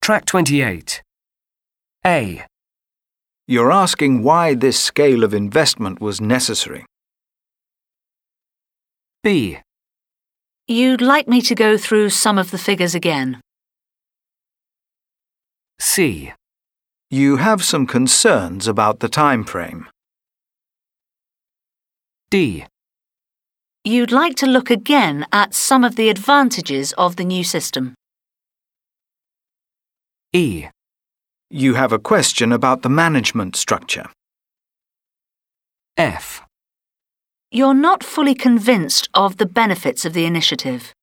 Track 28. A. You're asking why this scale of investment was necessary. B. You'd like me to go through some of the figures again. C. You have some concerns about the time frame. D. You'd like to look again at some of the advantages of the new system. E. You have a question about the management structure. F. You're not fully convinced of the benefits of the initiative.